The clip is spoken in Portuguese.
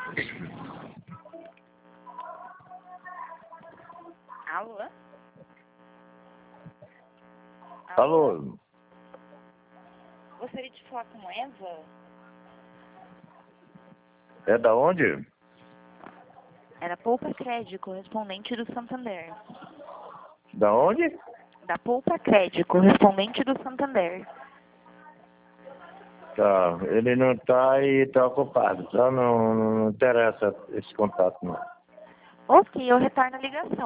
Alô? Alô? Gostaria de falar com Eva? É da onde? Era Poupa Crédito, correspondente do Santander. Da onde? Da Poupa Crédito, correspondente do Santander. Tá, ele não tá e tá ocupado, tá? Não interessa esse contato, não. Ok, eu retorno a ligação.